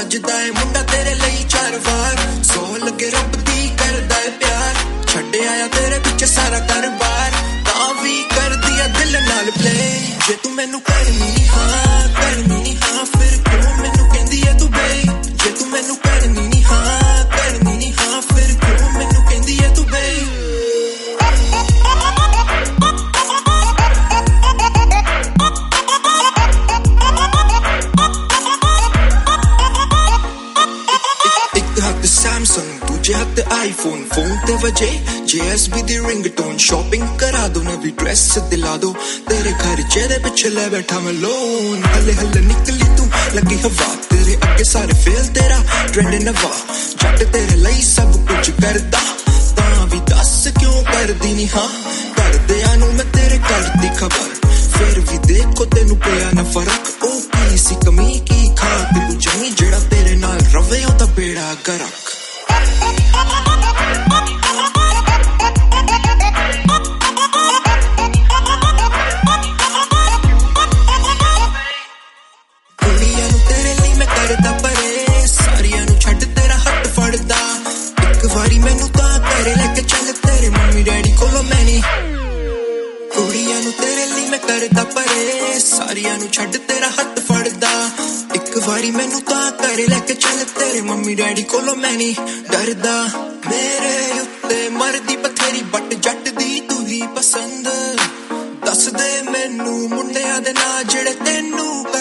सजदा है मुंडा तेरे लिए 4 वार 100 लगे रब दी करदा है प्यार छड्डे आया तेरे पीछे सारा कारोबार तां भी कर दिया दिल नाल प्ले जे तू मैनू करनी नहीं हाँ फिर क्यों मैनू कहंदी है तू बे जे तू मैनू करनी नहीं हाँ फिर क्यों मैनू कहंदी है तू बे Samsung दूजे हाथ iPhone फोन ते वजे JSB दी रिंगटोन शॉपिंग करा दो नवी ड्रेस दिला दो तेरे खर्चे दे पिछे ले बैठा मैं लोन हले हले निकली तू लगी हवा तेरे अगे सारे फेल तेरा ट्रेंड नवा जट तेरे ਲਈ सब कुछ करदा तां भी दस क्यों करदी नहीं हाँ करदियां नू मैं तेरे करदी खबर फिर भी देखो तेनू पिया ना फर्क ओ की सी कमी की खाक तू जमी जेड़ा तेरे नाल रवे ओदा बेड़ा गरक कुड़ियां नू तेरे लिए मैं करदा परे सारियां नू छड्ड तेरा हथ फड़दा एक वारी मैनू तां करे लेके चल तेरे मम्मी डैडी कोलों मैं नहीं कुड़ियां नू तेरे लिए मैं करदा परे सारियां नू छड्ड तेरा हथ फड़दा एक वारी मैनू तां करे लेके चल तेरे मम्मी डैडी कोलों मैं नहीं डरदा मेरे उत्ते मरदी बथेरी बट जट दी तू ही पसंद दस दे मैनू मुंडियां दे ना जेड़े तेनू